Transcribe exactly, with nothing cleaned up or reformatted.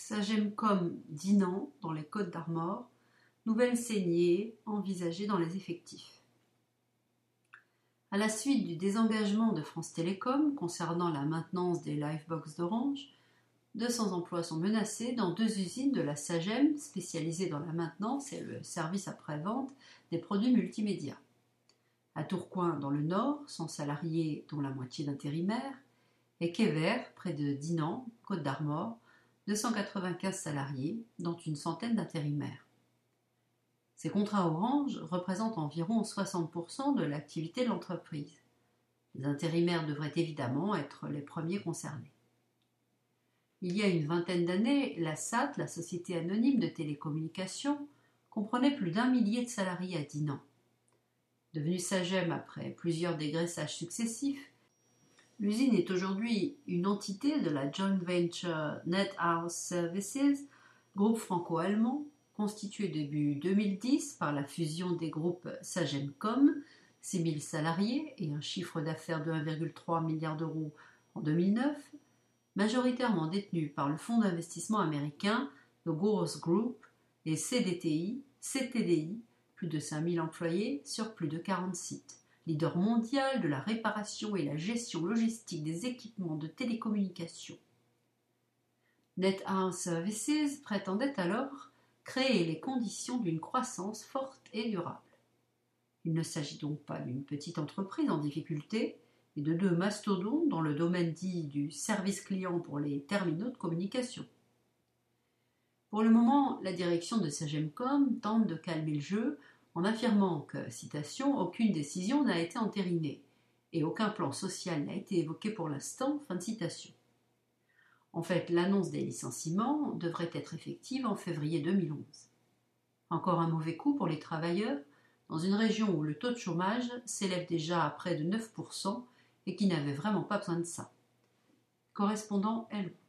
Sagemcom Dinan dans les Côtes-d'Armor, nouvelle saignée envisagée dans les effectifs. À la suite du désengagement de France Télécom concernant la maintenance des Livebox d'Orange, deux cents emplois sont menacés dans deux usines de la Sagem spécialisées dans la maintenance et le service après-vente des produits multimédia. À Tourcoing, dans le Nord, cent salariés dont la moitié d'intérimaires, et Quévert, près de Dinan, Côte-d'Armor, deux cent quatre-vingt-quinze salariés, dont une centaine d'intérimaires. Ces contrats Orange représentent environ soixante pour cent de l'activité de l'entreprise. Les intérimaires devraient évidemment être les premiers concernés. Il y a une vingtaine d'années, la S A T, la Société anonyme de télécommunications, comprenait plus d'un millier de salariés à Dinan. Devenue Sagem après plusieurs dégraissages successifs, l'usine est aujourd'hui une entité de la joint venture NetHouse Services, groupe franco-allemand, constitué début deux mille dix par la fusion des groupes Sagemcom, six mille salariés et un chiffre d'affaires de un virgule trois milliard d'euros en deux mille neuf, majoritairement détenu par le fonds d'investissement américain The Gores Group et C D T I, C T D I, plus de cinq mille employés sur plus de quarante sites, leader mondial de la réparation et la gestion logistique des équipements de télécommunications. NetHouse Services prétendait alors créer les conditions d'une croissance forte et durable. Il ne s'agit donc pas d'une petite entreprise en difficulté, mais de deux mastodontes dans le domaine dit du service client pour les terminaux de communication. Pour le moment, la direction de Sagemcom tente de calmer le jeu en affirmant que, citation, aucune décision n'a été entérinée et aucun plan social n'a été évoqué pour l'instant, fin de citation. En fait, l'annonce des licenciements devrait être effective en février deux mille onze. Encore un mauvais coup pour les travailleurs, dans une région où le taux de chômage s'élève déjà à près de neuf pour cent et qui n'avait vraiment pas besoin de ça. Correspondant L O.